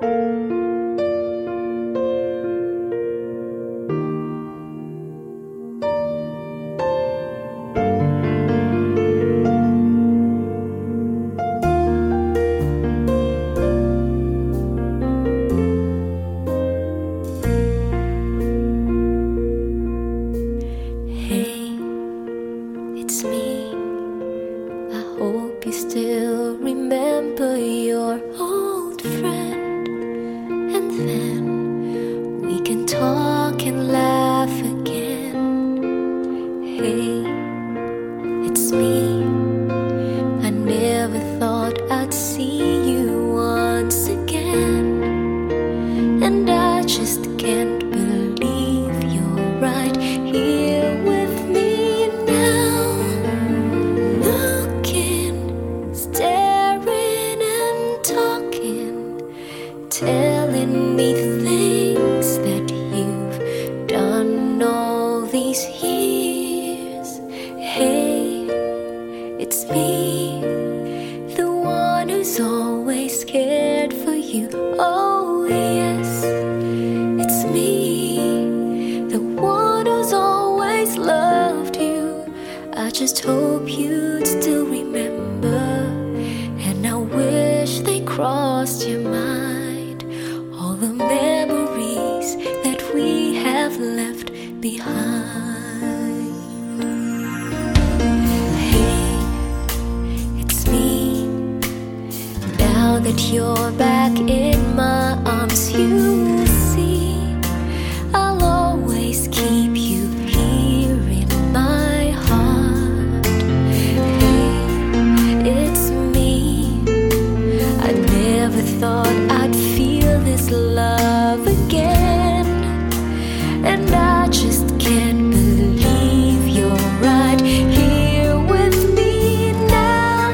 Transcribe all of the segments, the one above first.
It's me. I hope you still remember your old friend, and then we can talk and laugh again. Hey, it's me. I never thought I'd see you once again, and I just can't believe you're right here with me now. Looking, staring and talking, telling me things that you've done all these years. Hey, it's me, the one who's always cared for you. Oh yes, it's me, the one who's always loved you. I just hope you'd still remember, and I wish they crossed your mind, all the memories that we have left behind. Hey, it's me. Now that you're back in my arms, you see, I'll always keep you here in my heart. Hey, it's me. I never thought I'd feel this love again, and I just can't believe you're right here with me now.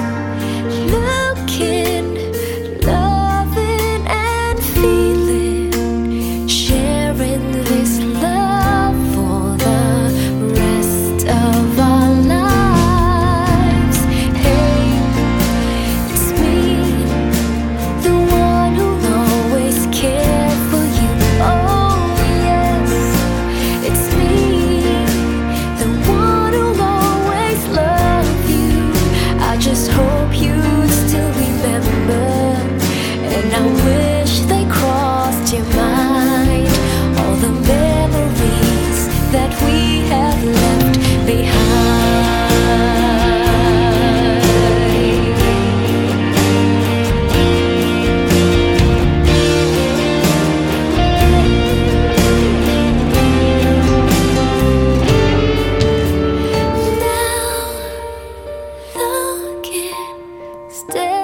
Looking, loving and feeling, sharing this love for the rest of our lives. Hey, it's me, the one who'll always care for you. Oh yes, it's me, the one who'll always love you. I just hope you'd still remember, and I wish they crossed your mind, all the memories that we have left behind. Now, looking, staring